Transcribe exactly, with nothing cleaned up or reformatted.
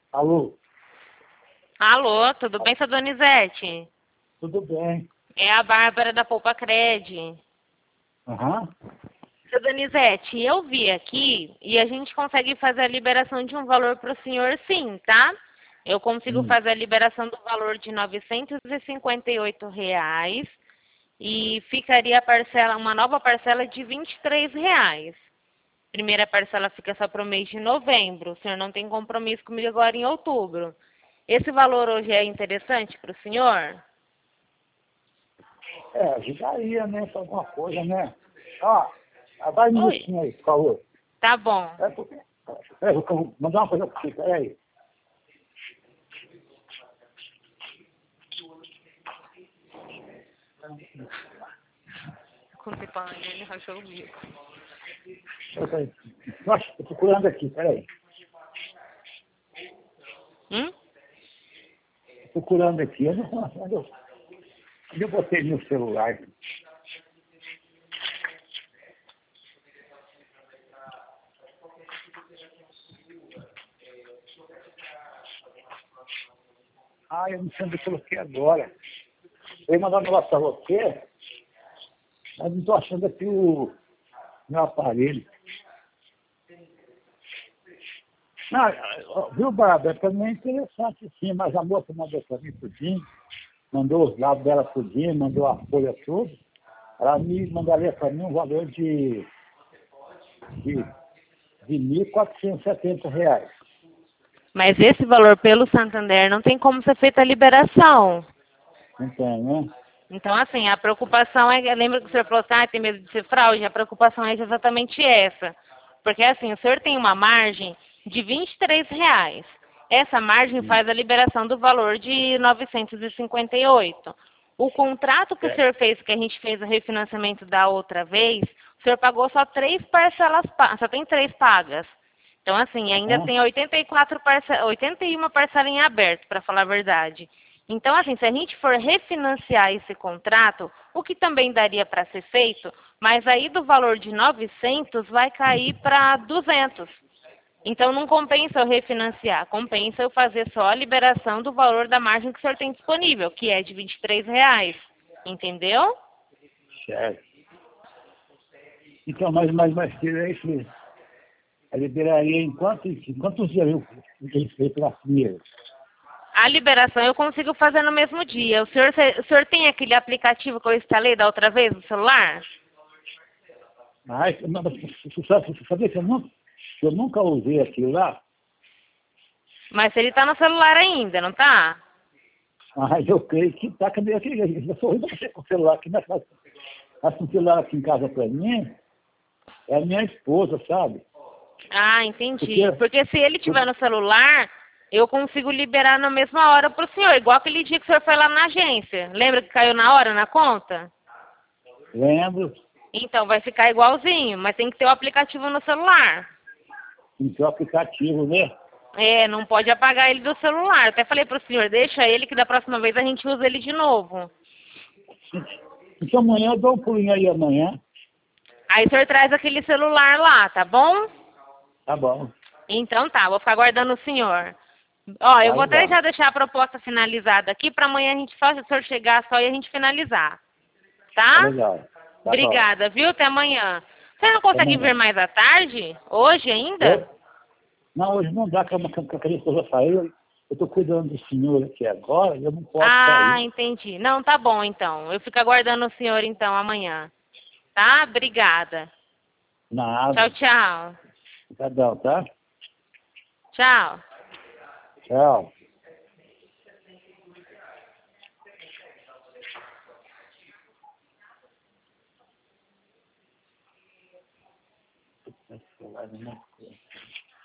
Alô, Alô, tudo bem, sua Donizete? tudo bem? É a Bárbara da Poupa Cred. Aham. Seu Donizete, eu vi aqui e a gente consegue fazer a liberação de um valor para o senhor sim, tá? Eu consigo Hum. fazer a liberação do valor de novecentos e cinquenta e oito reais e ficaria a parcela, uma nova parcela de vinte e três reais. Primeira parcela fica só para o mês de novembro. O senhor não tem compromisso comigo agora em outubro. Esse valor hoje é interessante para o senhor? É, ajudaria, né? Pra alguma coisa, né? Ó, ah, vai um Oi. minutinho aí, por favor. Tá bom. É, porque... é, eu vou mandar uma coisa pra você, peraí. Com o pai, ele rachou o bico. Peraí. Nossa, tô procurando aqui, peraí. Hum? Tô procurando aqui. Eu não onde eu, onde eu botei meu celular. Ah, eu não sei onde eu coloquei agora. Eu ia mandar um negócio pra você, mas não tô achando aqui o meu aparelho. Não, ó, viu, Bárbara? Para mim é interessante sim, mas a moça mandou para mim tudinho, mandou os dados dela tudinho, mandou a folha tudo. Ela me mandaria para mim um valor de, de, de mil quatrocentos e setenta reais. Mas esse valor pelo Santander não tem como ser feita a liberação. Não tem, né? Então, assim, a preocupação é... Lembra que o senhor falou assim, ah, tem medo de ser fraude? A preocupação é exatamente essa. Porque, assim, o senhor tem uma margem de vinte e três reais. Essa margem Hum. faz a liberação do valor de novecentos e cinquenta e oito. O contrato que o É. senhor fez, que a gente fez o refinanciamento da outra vez, o senhor pagou só três parcelas, pa- só tem três pagas. Então, assim, ainda Aham. tem oitenta e quatro parcelas, oitenta e uma parcelas em aberto, para falar a verdade. Então, assim, se a gente for refinanciar esse contrato, o que também daria para ser feito, mas aí do valor de novecentos vai cair para duzentos. Então, não compensa eu refinanciar, compensa eu fazer só a liberação do valor da margem que o senhor tem disponível, que é de vinte e três reais. Entendeu? Certo. Então, mas, mas, mas tira esse, a liberaria em quantos, em quantos dias eu ele fez pela primeira? A liberação eu consigo fazer no mesmo dia. O senhor, o senhor tem aquele aplicativo que eu instalei da outra vez no celular? Mas, mas você sabe, você sabia que eu nunca, que eu nunca usei aquilo lá? Mas ele está no celular ainda, não tá? Mas eu creio que tá, cadê aquele? Eu sou horrível com o celular aqui, mas passa um celular aqui em casa pra mim, é a minha esposa, sabe? Ah, entendi. Porque, Porque se ele porque tiver no celular, eu consigo liberar na mesma hora para o senhor, igual aquele dia que o senhor foi lá na agência. Lembra que caiu na hora na conta? lembro, Então, vai ficar igualzinho, mas tem que ter o aplicativo no celular. em seu aplicativo, né? É, não pode apagar ele do celular. Até falei pro senhor, deixa ele que da próxima vez a gente usa ele de novo. Então amanhã eu dou um pulinho aí amanhã. Aí o senhor traz aquele celular lá, tá bom? Tá bom, Então tá, vou ficar aguardando o senhor. Ó, eu tá vou até legal. já deixar a proposta finalizada aqui para amanhã a gente só, se o senhor chegar só e a gente finalizar. Tá Tá? legal. Tá bom. Obrigada, viu? Até amanhã. Você não Até consegue vir amanhã. mais à tarde? Hoje ainda? Oi? Não, hoje não dá, que a que a minha esposa saiu. Eu estou cuidando do senhor aqui agora e eu não posso Ah, sair. entendi. Não, tá bom então. Eu fico aguardando o senhor então amanhã. Tá? Obrigada. Tchau, Nada. tchau. Obrigadão, tá? Tchau. Tchau. Vai falar, né?